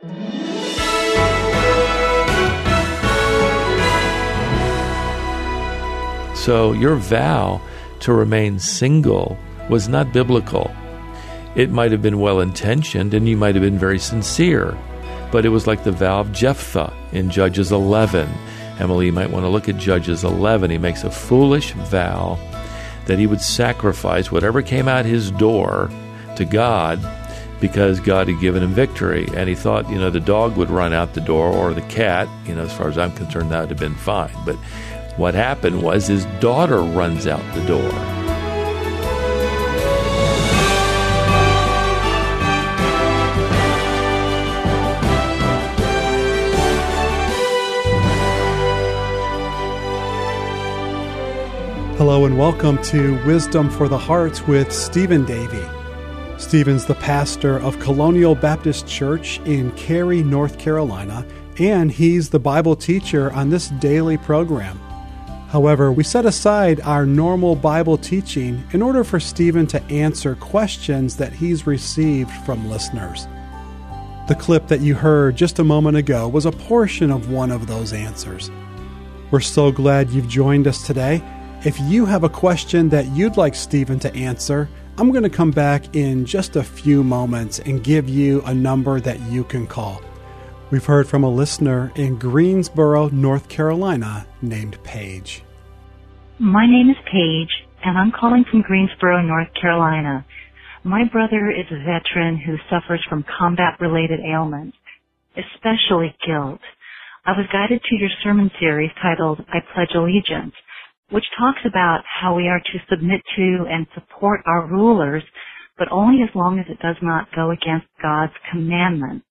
So your vow to remain single was not biblical. It might have been well-intentioned, and you might have been very sincere, but it was like the vow of Jephthah in Judges 11. Emily, you might want to look at Judges 11. He makes a foolish vow that he would sacrifice whatever came out his door to God because God had given him victory. And he thought, the dog would run out the door, or the cat. As far as I'm concerned, that would have been fine. But what happened was his daughter runs out the door. Hello and welcome to Wisdom for the Heart with Stephen Davey. Stephen's the pastor of Colonial Baptist Church in Cary, North Carolina, and he's the Bible teacher on this daily program. However, we set aside our normal Bible teaching in order for Stephen to answer questions that he's received from listeners. The clip that you heard just a moment ago was a portion of one of those answers. We're so glad you've joined us today. If you have a question that you'd like Stephen to answer, I'm going to come back in just a few moments and give you a number that you can call. We've heard from a listener in Greensboro, North Carolina, named Paige. My name is Paige, and I'm calling from Greensboro, North Carolina. My brother is a veteran who suffers from combat-related ailments, especially guilt. I was guided to your sermon series titled I Pledge Allegiance, which talks about how we are to submit to and support our rulers, but only as long as it does not go against God's commandments.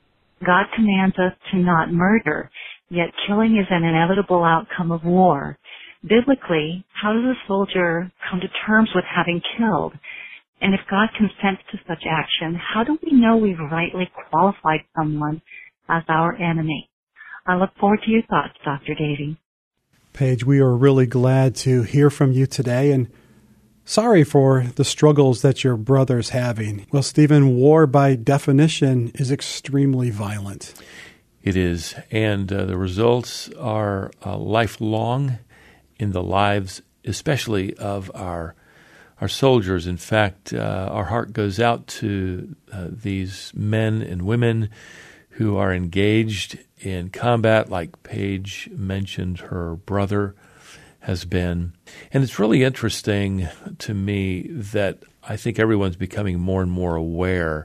God commands us to not murder, yet killing is an inevitable outcome of war. Biblically, how does a soldier come to terms with having killed? And if God consents to such action, how do we know we've rightly qualified someone as our enemy? I look forward to your thoughts, Dr. Davey. Paige, we are really glad to hear from you today, and sorry for the struggles that your brother's having. Well, Stephen, war by definition is extremely violent. It is, and the results are lifelong in the lives, especially of our soldiers. In fact, our heart goes out to these men and women who are engaged in combat, like Paige mentioned her brother has been. And it's really interesting to me that I think everyone's becoming more and more aware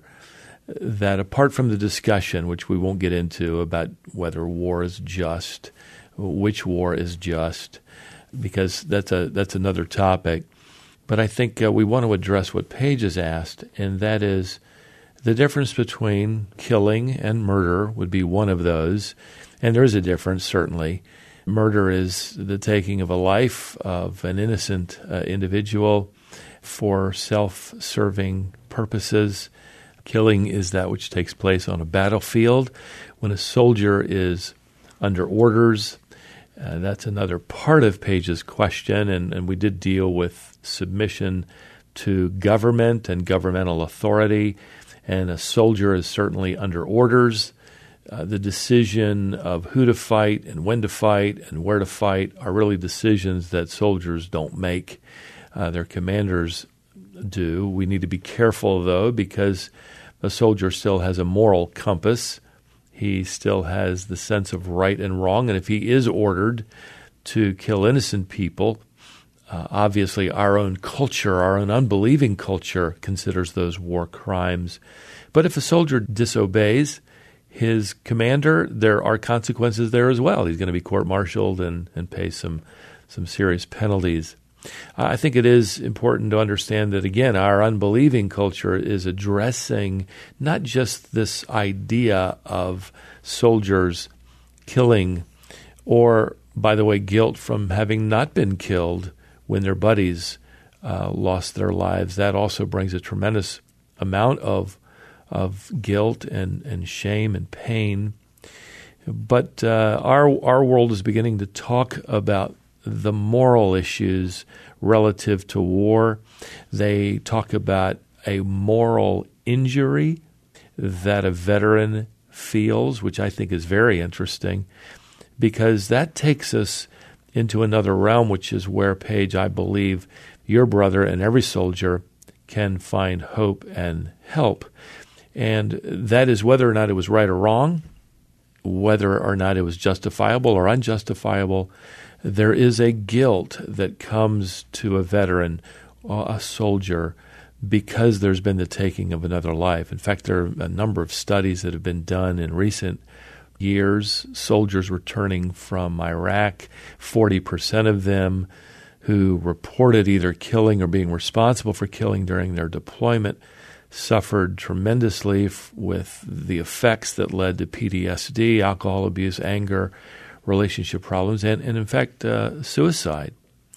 that apart from the discussion, which we won't get into, about whether war is just, which war is just, because that's another topic. But I think we want to address what Paige has asked, and that is the difference between killing and murder would be one of those. And there is a difference, certainly. Murder is the taking of a life of an innocent individual for self-serving purposes. Killing is that which takes place on a battlefield when a soldier is under orders. That's another part of Paige's question, and we did deal with submission to government and governmental authority, and a soldier is certainly under orders. The decision of who to fight and when to fight and where to fight are really decisions that soldiers don't make. Their commanders do. We need to be careful, though, because a soldier still has a moral compass. He still has the sense of right and wrong, and if he is ordered to kill innocent people, obviously our own culture, our own unbelieving culture, considers those war crimes. But if a soldier disobeys his commander, there are consequences there as well. He's going to be court-martialed and pay some serious penalties. I think it is important to understand that, again, our unbelieving culture is addressing not just this idea of soldiers killing or, by the way, guilt from having not been killed when their buddies lost their lives. That also brings a tremendous amount of guilt and shame and pain. But our world is beginning to talk about the moral issues relative to war. They talk about a moral injury that a veteran feels, which I think is very interesting, because that takes us into another realm, which is where, Paige, I believe your brother and every soldier can find hope and help. And that is whether or not it was right or wrong, whether or not it was justifiable or unjustifiable, there is a guilt that comes to a veteran, a soldier, because there's been the taking of another life. In fact, there are a number of studies that have been done in recent years, soldiers returning from Iraq, 40% of them who reported either killing or being responsible for killing during their deployment suffered tremendously with the effects that led to PTSD, alcohol abuse, anger, relationship problems, and in fact, suicide.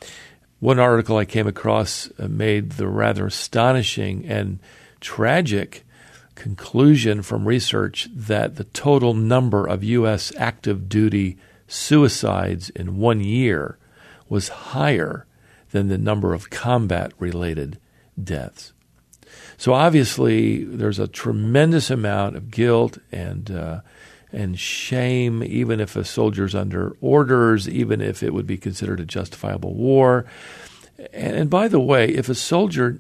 One article I came across made the rather astonishing and tragic conclusion from research that the total number of U.S. active duty suicides in 1 year was higher than the number of combat-related deaths. So obviously, there's a tremendous amount of guilt and shame, even if a soldier's under orders, even if it would be considered a justifiable war. And by the way, if a soldier,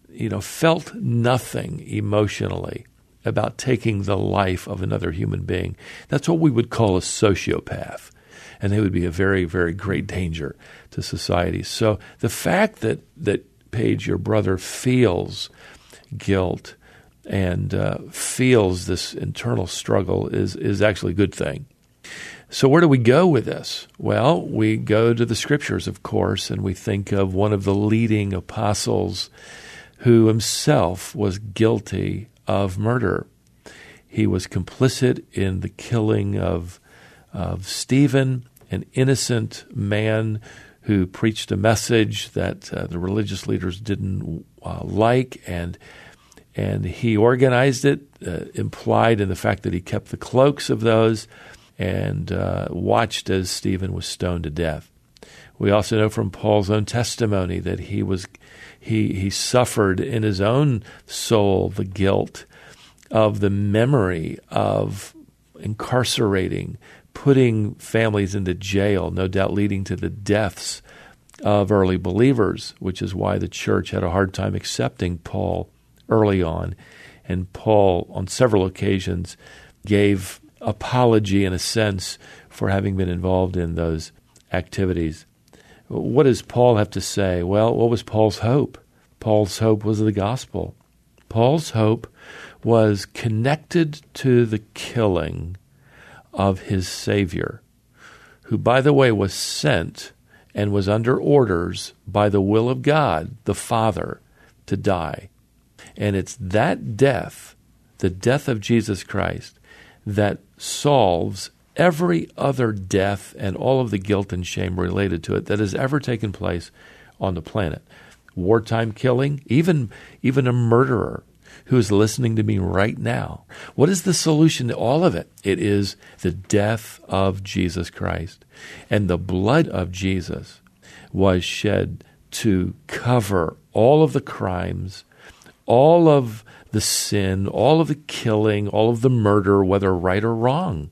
felt nothing emotionally about taking the life of another human being, that's what we would call a sociopath. And they would be a very, very great danger to society. So the fact that Paige, your brother, feels guilt and feels this internal struggle is actually a good thing. So where do we go with this? Well, we go to the Scriptures, of course, and we think of one of the leading apostles who himself was guilty of murder. He was complicit in the killing of Stephen, an innocent man who preached a message that the religious leaders didn't like, and he organized it, implied in the fact that he kept the cloaks of those and watched as Stephen was stoned to death. We also know from Paul's own testimony that he suffered in his own soul the guilt of the memory of incarcerating, putting families into jail, no doubt leading to the deaths of early believers, which is why the church had a hard time accepting Paul early on. And Paul, on several occasions, gave apology in a sense for having been involved in those activities. What does Paul have to say? Well, what was Paul's hope? Paul's hope was the gospel. Paul's hope was connected to the killing of his Savior, who, by the way, was sent and was under orders by the will of God, the Father, to die. And it's that death, the death of Jesus Christ, that solves every other death and all of the guilt and shame related to it that has ever taken place on the planet. Wartime killing, even a murderer who is listening to me right now. What is the solution to all of it? It is the death of Jesus Christ. And the blood of Jesus was shed to cover all of the crimes, all of the sin, all of the killing, all of the murder, whether right or wrong.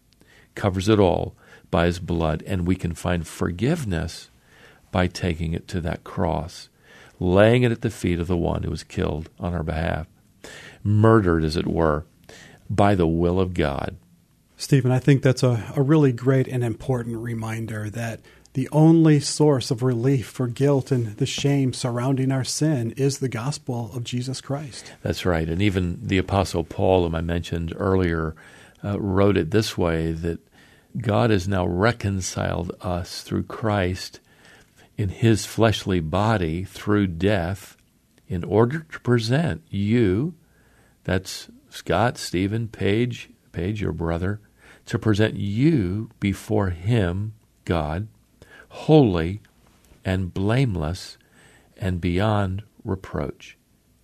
Covers it all by his blood. And we can find forgiveness by taking it to that cross, laying it at the feet of the one who was killed on our behalf, murdered, as it were, by the will of God. Stephen, I think that's a really great and important reminder that the only source of relief for guilt and the shame surrounding our sin is the gospel of Jesus Christ. That's right. And even the Apostle Paul, whom I mentioned earlier, wrote it this way, that God has now reconciled us through Christ in his fleshly body through death in order to present you, that's Scott, Stephen, Paige, your brother, to present you before him, God, holy and blameless and beyond reproach.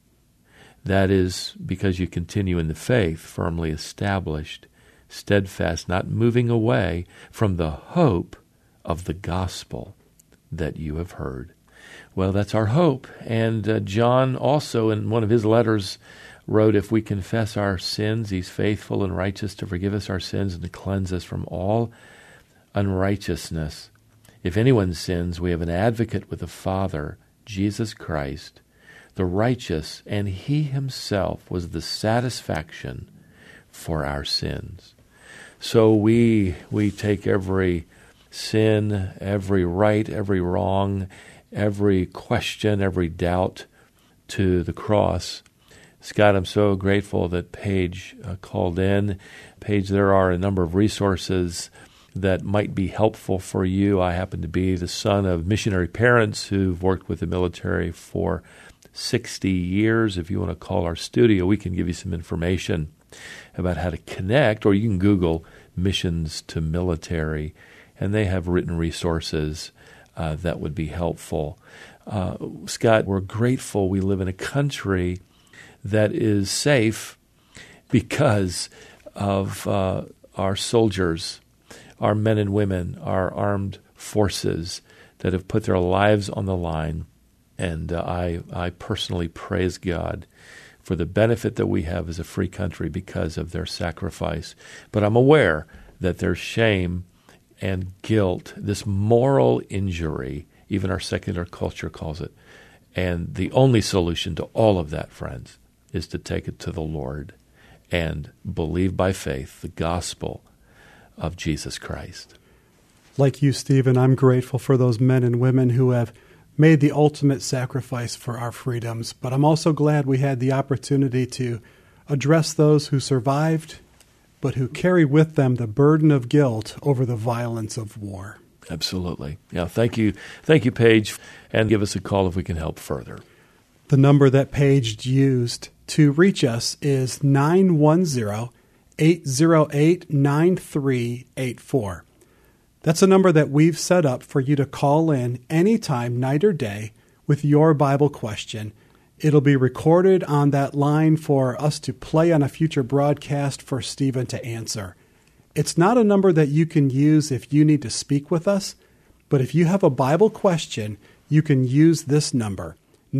That is because you continue in the faith, firmly established, steadfast, not moving away from the hope of the gospel that you have heard. Well, that's our hope. And John also, in one of his letters, wrote, if we confess our sins, he's faithful and righteous to forgive us our sins and to cleanse us from all unrighteousness. If anyone sins, we have an advocate with the Father, Jesus Christ, the righteous, and he himself was the satisfaction for our sins. So we take every sin, every right, every wrong, every question, every doubt to the cross. Scott, I'm so grateful that Paige called in. Paige, there are a number of resources that might be helpful for you. I happen to be the son of missionary parents who've worked with the military for 60 years. If you want to call our studio, we can give you some information about how to connect, or you can Google Missions to Military, and they have written resources that would be helpful. Scott, we're grateful we live in a country that is safe because of our soldiers, our men and women, our armed forces that have put their lives on the line. And I personally praise God for the benefit that we have as a free country because of their sacrifice. But I'm aware that there's shame and guilt, this moral injury, even our secular culture calls it. And the only solution to all of that, friends, is to take it to the Lord and believe by faith the gospel of Jesus Christ. Like you, Stephen, I'm grateful for those men and women who have made the ultimate sacrifice for our freedoms, but I'm also glad we had the opportunity to address those who survived, but who carry with them the burden of guilt over the violence of war. Absolutely. Yeah, thank you. Thank you, Paige, and give us a call if we can help further. The number that Paige used to reach us is 910-808-9384. That's a number that we've set up for you to call in anytime, night or day, with your Bible question. It'll be recorded on that line for us to play on a future broadcast for Stephen to answer. It's not a number that you can use if you need to speak with us, but if you have a Bible question, you can use this number,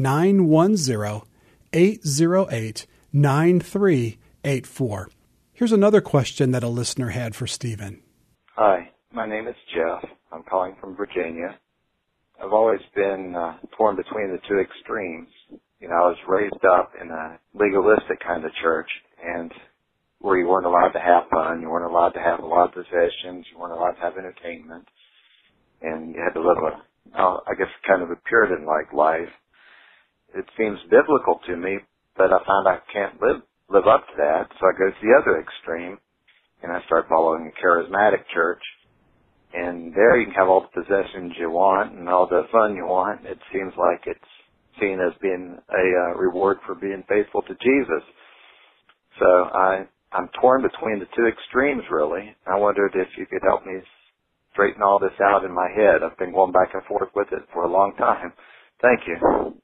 910-808-9384. Here's another question that a listener had for Stephen. Hi. My name is Jeff. I'm calling from Virginia. I've always been torn between the two extremes. You know, I was raised up in a legalistic kind of church, and where you weren't allowed to have fun, you weren't allowed to have a lot of possessions, you weren't allowed to have entertainment, and you had to live kind of a Puritan-like life. It seems biblical to me, but I found I can't live up to that, so I go to the other extreme, and I start following a charismatic church. And there you can have all the possessions you want and all the fun you want. It seems like it's seen as being a reward for being faithful to Jesus. So I'm torn between the two extremes, really. I wondered if you could help me straighten all this out in my head. I've been going back and forth with it for a long time. Thank you.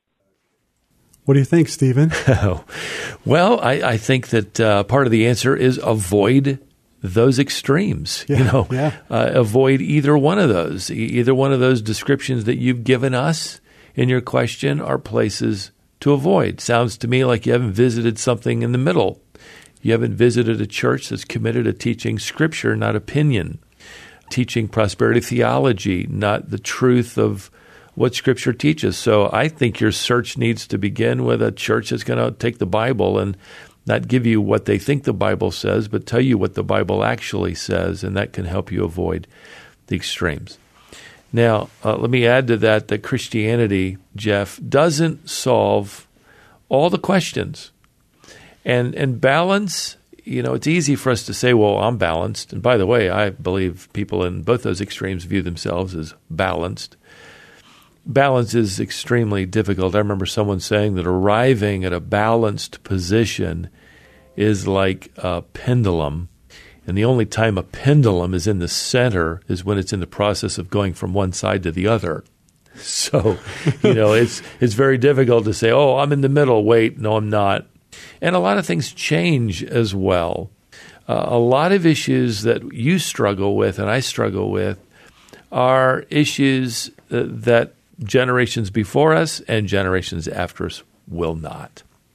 What do you think, Stephen? Well, I think that part of the answer is avoid those extremes. Avoid either one of those. Either one of those descriptions that you've given us in your question are places to avoid. Sounds to me like you haven't visited something in the middle. You haven't visited a church that's committed to teaching Scripture, not opinion, teaching prosperity theology, not the truth of what Scripture teaches. So I think your search needs to begin with a church that's going to take the Bible and not give you what they think the Bible says, but tell you what the Bible actually says, and that can help you avoid the extremes. Now, let me add to that Christianity, Jeff, doesn't solve all the questions. And balance, it's easy for us to say, well, I'm balanced. And by the way, I believe people in both those extremes view themselves as balanced. Balance is extremely difficult. I remember someone saying that arriving at a balanced position is like a pendulum. And the only time a pendulum is in the center is when it's in the process of going from one side to the other. So, it's very difficult to say, oh, I'm in the middle. Wait, no, I'm not. And a lot of things change as well. A lot of issues that you struggle with and I struggle with are issues that generations before us and generations after us will not.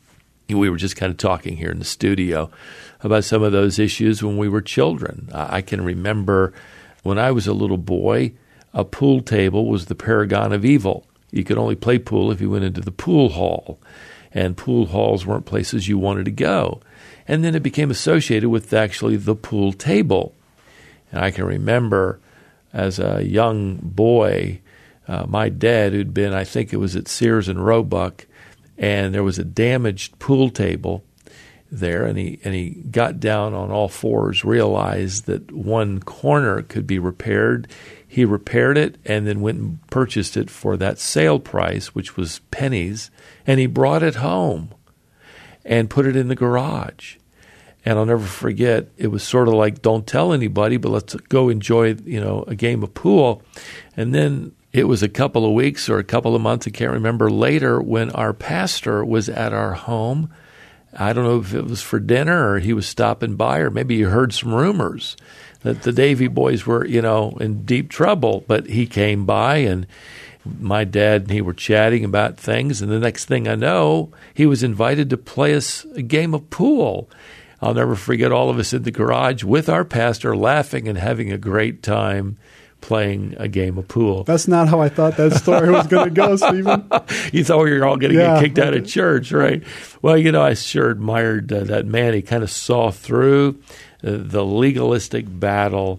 We were just kind of talking here in the studio about some of those issues when we were children. I can remember when I was a little boy, a pool table was the paragon of evil. You could only play pool if you went into the pool hall, and pool halls weren't places you wanted to go. And then it became associated with actually the pool table. And I can remember as a young boy, my dad, who'd been, I think it was at Sears and Roebuck, and there was a damaged pool table there, and he got down on all fours, realized that one corner could be repaired. He repaired it and then went and purchased it for that sale price, which was pennies, and he brought it home and put it in the garage. And I'll never forget, it was sort of like, don't tell anybody, but let's go enjoy, a game of pool. And then it was a couple of weeks or a couple of months, I can't remember, later when our pastor was at our home. I don't know if it was for dinner or he was stopping by, or maybe he heard some rumors that the Davy boys were, in deep trouble. But he came by, and my dad and he were chatting about things. And the next thing I know, he was invited to play us a game of pool. I'll never forget all of us in the garage with our pastor laughing and having a great time playing a game of pool. That's not how I thought that story was going to go, Stephen. You thought we were all going to get kicked out of church, right? Well, I sure admired that man. He kind of saw through the legalistic battle.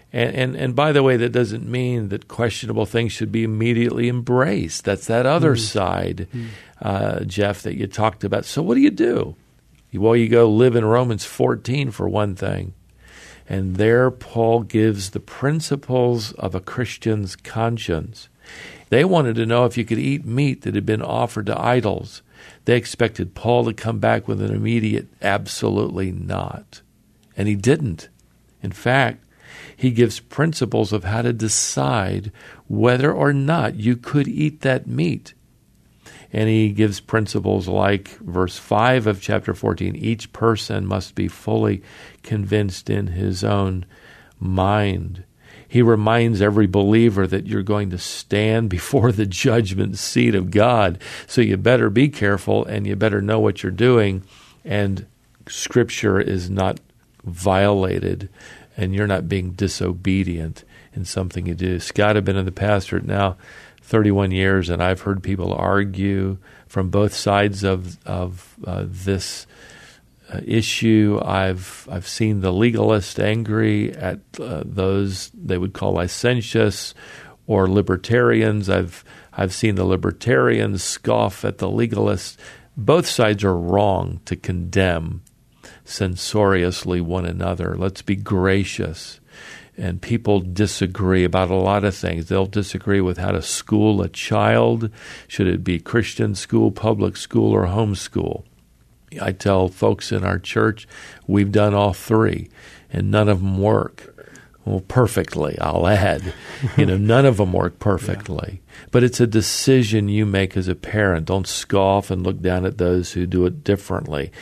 And by the way, that doesn't mean that questionable things should be immediately embraced. That's that other side, Jeff, that you talked about. So what do you do? Well, you go live in Romans 14 for one thing. And there Paul gives the principles of a Christian's conscience. They wanted to know if you could eat meat that had been offered to idols. They expected Paul to come back with an immediate absolutely not. And he didn't. In fact, he gives principles of how to decide whether or not you could eat that meat. And he gives principles like verse 5 of chapter 14, each person must be fully convinced in his own mind. He reminds every believer that you're going to stand before the judgment seat of God. So you better be careful and you better know what you're doing. And Scripture is not violated and you're not being disobedient in something you do. Scott, I've been in the pastorate now 31 years, and I've heard people argue from both sides of this issue. I've seen the legalist angry at those they would call licentious or libertarians. I've seen the libertarians scoff at the legalists. Both sides are wrong to condemn censoriously one another. Let's be gracious. And people disagree about a lot of things. They'll disagree with how to school a child. Should it be Christian school, public school, or homeschool? I tell folks in our church, we've done all three, and none of them work. Well, perfectly, I'll add. None of them work perfectly. Yeah. But it's a decision you make as a parent. Don't scoff and look down at those who do it differently.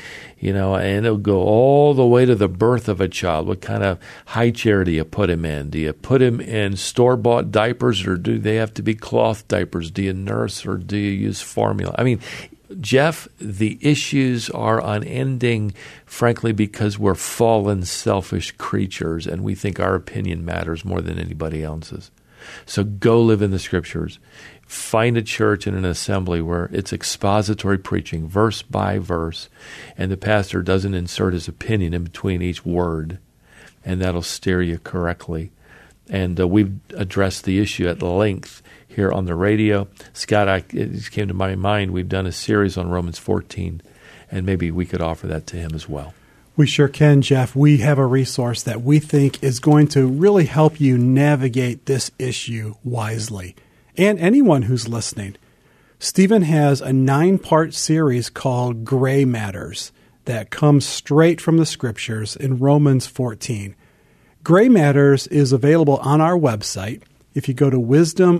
And it'll go all the way to the birth of a child. What kind of high chair do you put him in? Do you put him in store-bought diapers, or do they have to be cloth diapers? Do you nurse, or do you use formula? I mean, Jeff, the issues are unending, frankly, because we're fallen, selfish creatures, and we think our opinion matters more than anybody else's. So go live in the Scriptures. Find a church and an assembly where it's expository preaching, verse by verse, and the pastor doesn't insert his opinion in between each word, and that'll steer you correctly. And we've addressed the issue at length here on the radio. Scott, it just came to my mind, we've done a series on Romans 14, and maybe we could offer that to him as well. We sure can, Jeff. We have a resource that we think is going to really help you navigate this issue wisely. And anyone who's listening. Stephen has a 9-part series called Gray Matters that comes straight from the Scriptures in Romans 14. Gray Matters is available on our website. If you go to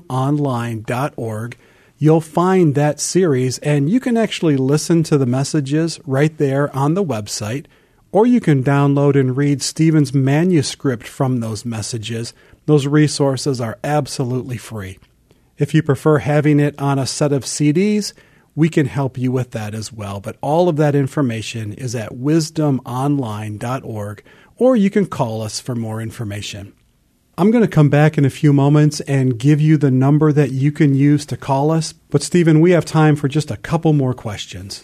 wisdomonline.org, you'll find that series, and you can actually listen to the messages right there on the website, or you can download and read Stephen's manuscript from those messages. Those resources are absolutely free. If you prefer having it on a set of CDs, we can help you with that as well. But all of that information is at wisdomonline.org, or you can call us for more information. I'm going to come back in a few moments and give you the number that you can use to call us. But Stephen, we have time for just a couple more questions.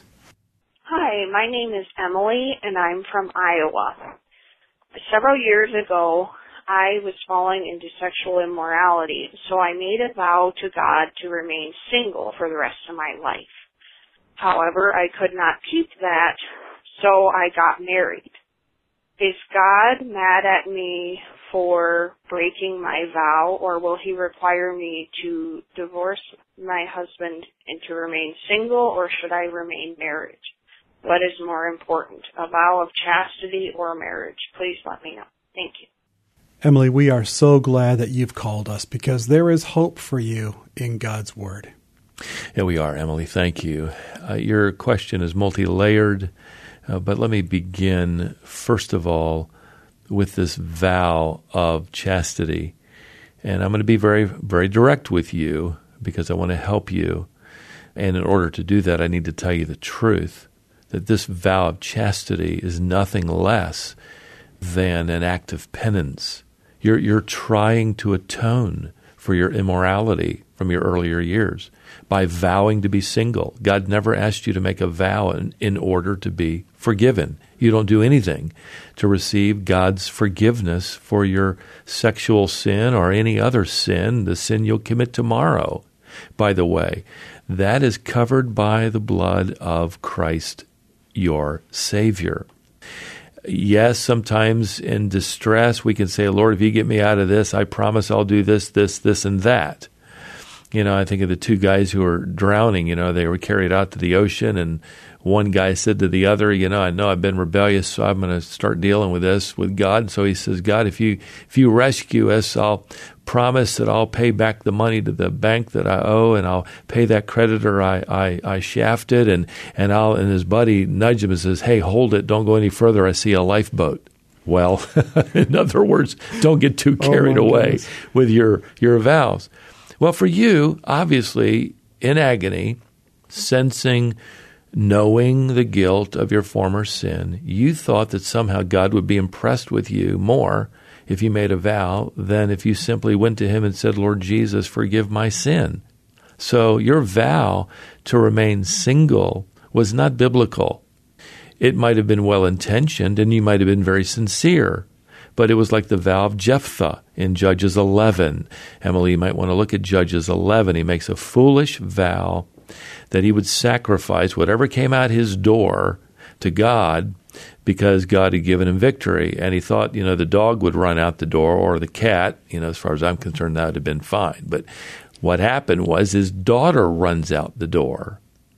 Hi, my name is Emily, and I'm from Iowa. Several years ago, I was falling into sexual immorality, so I made a vow to God to remain single for the rest of my life. However, I could not keep that, so I got married. Is God mad at me for breaking my vow, or will he require me to divorce my husband and to remain single, or should I remain married? What is more important, a vow of chastity or marriage? Please let me know. Thank you. Emily, we are so glad that you've called us because there is hope for you in God's Word. Yeah, we are, Emily. Thank you. Your question is multi-layered, but let me begin, first of all, with this vow of chastity. And I'm going to be very, very direct with you because I want to help you. And in order to do that, I need to tell you the truth, that this vow of chastity is nothing less than an act of penance. You're trying to atone for your immorality from your earlier years by vowing to be single. God never asked you to make a vow in order to be forgiven. You don't do anything to receive God's forgiveness for your sexual sin or any other sin, the sin you'll commit tomorrow. By the way, that is covered by the blood of Christ, your Savior. Yes, sometimes in distress, we can say, Lord, if you get me out of this, I promise I'll do this, and that. I think of the two guys who were drowning. They were carried out to the ocean, and one guy said to the other, I know I've been rebellious, so I'm going to start dealing with this with God. So he says, God, if you rescue us, I'll promise that I'll pay back the money to the bank that I owe, and I'll pay that creditor I shafted. And his buddy nudged him and says, hey, hold it, don't go any further. I see a lifeboat. Well, in other words, don't get too carried away with your vows. Well, for you, obviously, in agony, knowing the guilt of your former sin, you thought that somehow God would be impressed with you more if you made a vow than if you simply went to him and said, Lord Jesus, forgive my sin. So your vow to remain single was not biblical. It might have been well-intentioned and you might have been very sincere, but it was like the vow of Jephthah in Judges 11. Emily, you might want to look at Judges 11. He makes a foolish vow that he would sacrifice whatever came out his door to God because God had given him victory. And he thought, the dog would run out the door or the cat. As far as I'm concerned, that would have been fine. But what happened was his daughter runs out the door,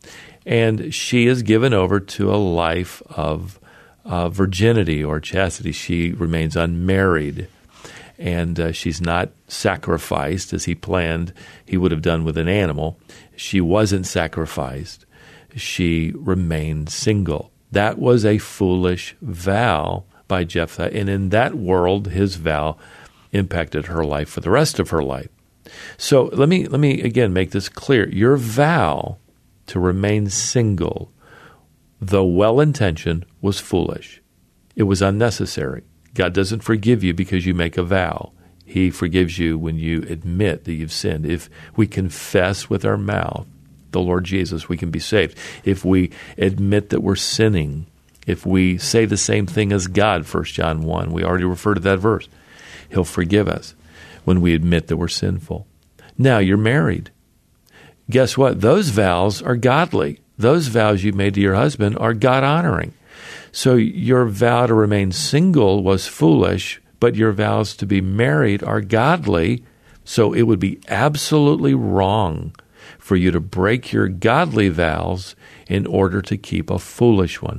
and she is given over to a life of virginity or chastity. She remains unmarried, and she's not sacrificed as he planned he would have done with an animal. She wasn't sacrificed. She remained single. That was a foolish vow by Jephthah, and in that world, his vow impacted her life for the rest of her life. So let me again make this clear. Your vow to remain single, though well-intentioned, was foolish. It was unnecessary. God doesn't forgive you because you make a vow. He forgives you when you admit that you've sinned. If we confess with our mouth the Lord Jesus, we can be saved. If we admit that we're sinning, if we say the same thing as God, 1 John 1, we already referred to that verse, He'll forgive us when we admit that we're sinful. Now, you're married. Guess what? Those vows are godly. Those vows you made to your husband are God-honoring. So your vow to remain single was foolish, but your vows to be married are godly, so it would be absolutely wrong for you to break your godly vows in order to keep a foolish one.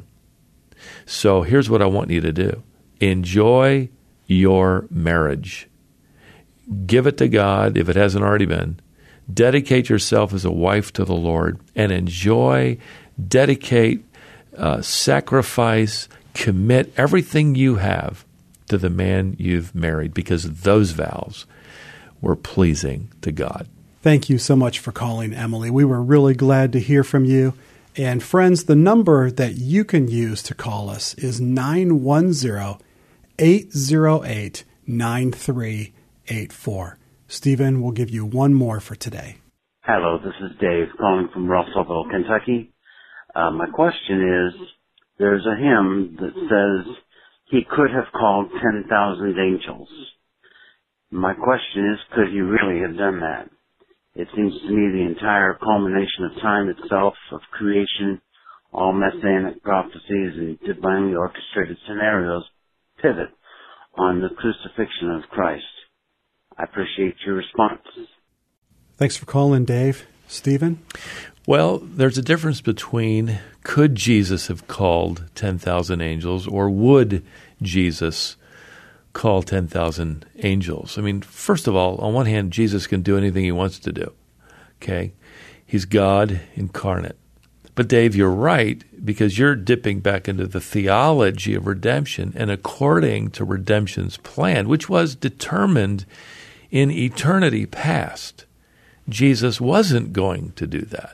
So here's what I want you to do. Enjoy your marriage. Give it to God if it hasn't already been. Dedicate yourself as a wife to the Lord and enjoy, dedicate, sacrifice, commit everything you have to the man you've married because those vows were pleasing to God. Thank you so much for calling, Emily. We were really glad to hear from you. And friends, the number that you can use to call us is 910-808-9384. Stephen, we'll give you one more for today. Hello, this is Dave calling from Russellville, Kentucky. My question is, there's a hymn that says, he could have called 10,000 angels. My question is, could he really have done that? It seems to me the entire culmination of time itself, of creation, all messianic prophecies and divinely orchestrated scenarios pivot on the crucifixion of Christ. I appreciate your response. Thanks for calling, Dave. Stephen? Well, there's a difference between could Jesus have called 10,000 angels or would Jesus call 10,000 angels? I mean, first of all, on one hand, Jesus can do anything he wants to do. Okay? He's God incarnate. But Dave, you're right, because you're dipping back into the theology of redemption, and according to redemption's plan, which was determined in eternity past, Jesus wasn't going to do that.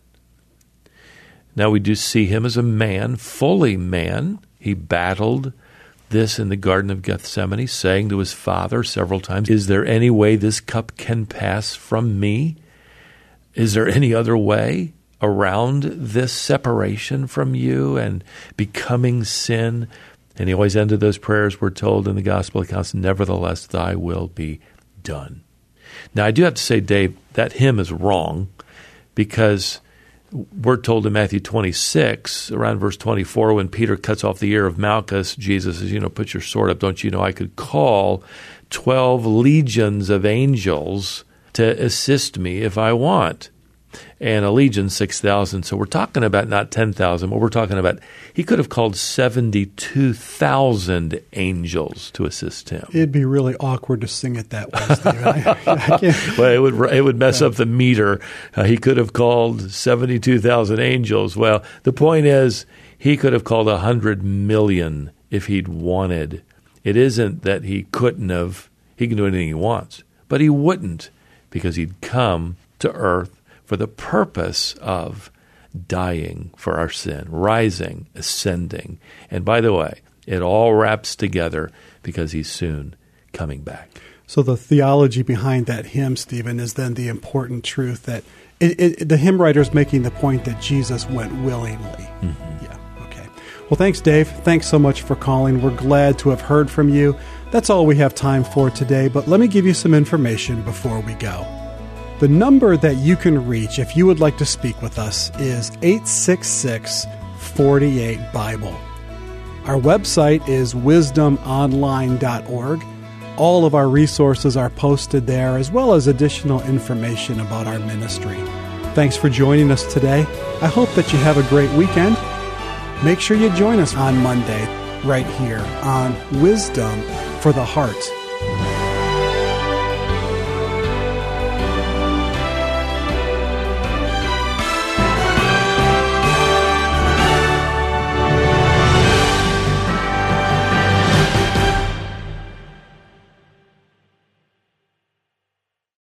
Now we do see him as a man, fully man. He battled this in the Garden of Gethsemane, saying to his Father several times, is there any way this cup can pass from me? Is there any other way around this separation from you and becoming sin? And he always ended those prayers, we're told in the gospel accounts, nevertheless, thy will be done. Now, I do have to say, Dave, that hymn is wrong, because we're told in Matthew 26, around verse 24, when Peter cuts off the ear of Malchus, Jesus says, put your sword up. Don't you know I could call 12 legions of angels to assist me if I want? And a legion, 6,000. So we're talking about not 10,000, but we're talking about he could have called 72,000 angels to assist him. It'd be really awkward to sing it that way, Steve. I can't. Well, it would mess up the meter. He could have called 72,000 angels. Well, the point is he could have called 100 million if he'd wanted. It isn't that he couldn't have. He can do anything he wants. But he wouldn't, because he'd come to earth for the purpose of dying for our sin, rising, ascending. And by the way, it all wraps together because he's soon coming back. So the theology behind that hymn, Stephen, is then the important truth that the hymn writer's making the point that Jesus went willingly. Mm-hmm. Yeah, okay. Well, thanks, Dave. Thanks so much for calling. We're glad to have heard from you. That's all we have time for today, but let me give you some information before we go. The number that you can reach if you would like to speak with us is 866-48-BIBLE. Our website is wisdomonline.org. All of our resources are posted there, as well as additional information about our ministry. Thanks for joining us today. I hope that you have a great weekend. Make sure you join us on Monday right here on Wisdom for the Heart.